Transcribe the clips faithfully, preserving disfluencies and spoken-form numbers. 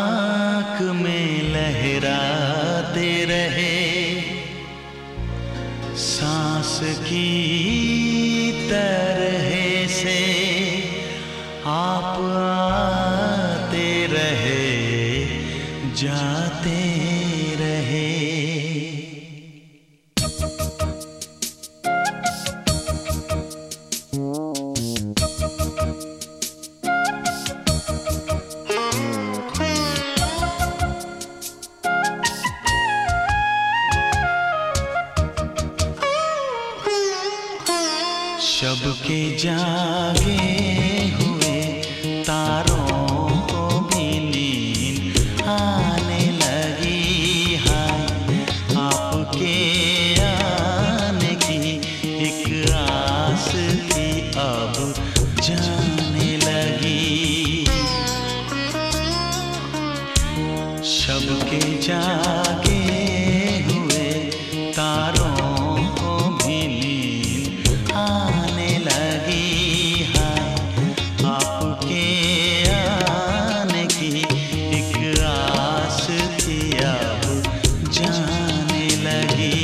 आँख में लहराते रहे, सांस की तरह से आप आते रहे, जाते रहे। शब के जागे हुए तारों को भी नींद आने लगी, हाय आपके आने की एक आस थी अब जाने लगी। शब के जागे हुए तारों को भी नींद आने लगी, हाय आपके आने की एक आस थी अब जाने लगी।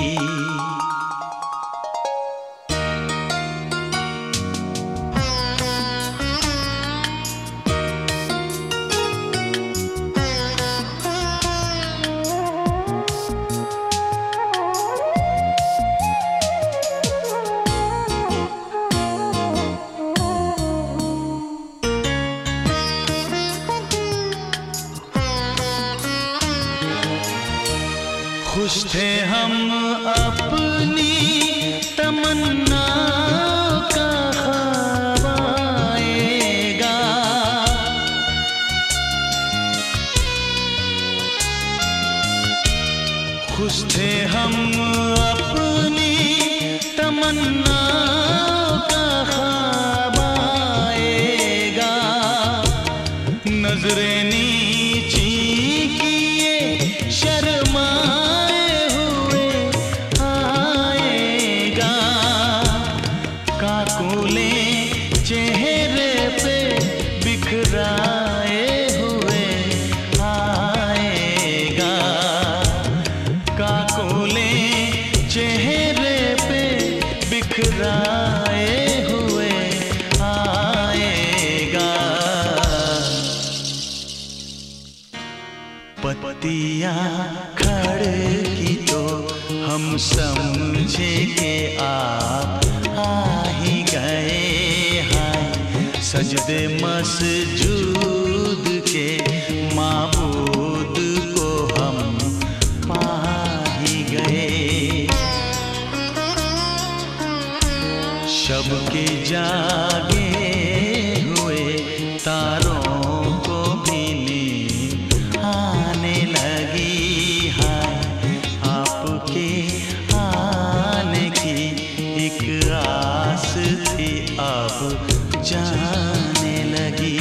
खुश थे हम अपनी तमन्ना का ख्वाब आएगा, खुश थे हम अपनी तमन्ना का ख्वाब आएगा। नजरें नीची किए शर्माए हुए आएगा, काकुले चेहरे पे बिखराए हुए आएगा, काकुले चेहरे पे बिखराए हुए आएगा। पत्तियाँ खड़की तो हम समझे कि आप आ ही गए, हाय सजदे मसजूद के माबूद को हम पा ही गए। शब के जागे हुए तारों को भी नींद आने लगी, हाय आपके आने की एक आस थी अब जाने लगी।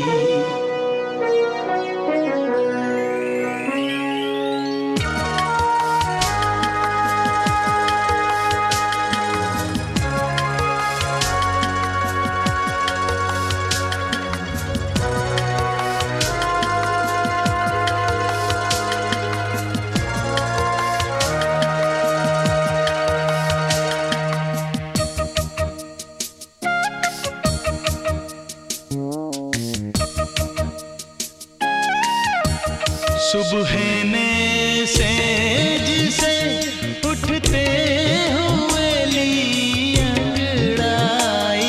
सुबह ने सेज से उठते हुए ली अंगड़ाई,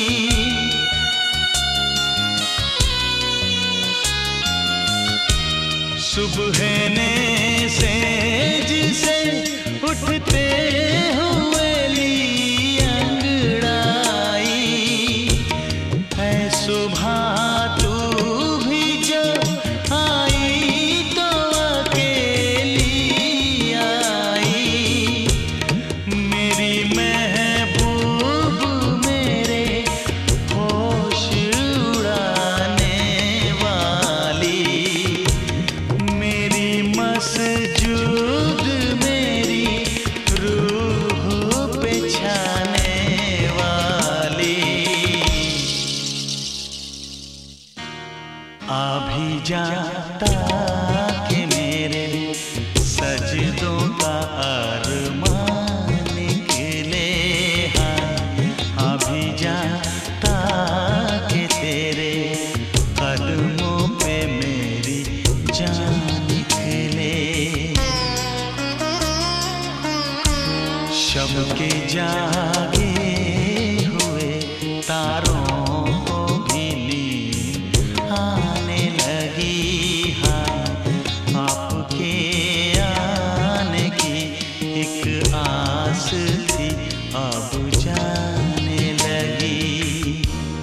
सुबह ने सेज से उठते हुए ली अंगड़ाई। ऐ सुबह तू भी जो आई तो अकेली आई, मेरी महबूब मेरे होश उड़ाने वाली, मेरी मसजूद मेरी रूह ताकि मेरे सजदों का अरमान निकले। हाँ अभी जा ताकि तेरे कदमों पे मेरी जान निकले। शब के जागे हुए तारों को भी नींद आने लगी। हाँ आपके आने की एक आस थी अब जाने लगी।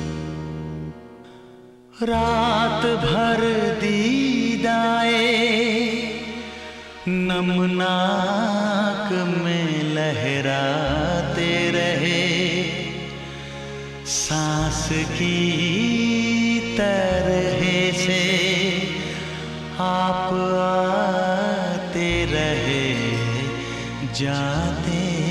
रात भर दीदाए नमनाक में लहराते रहे। सांस की तरह से आप आते रहे जाते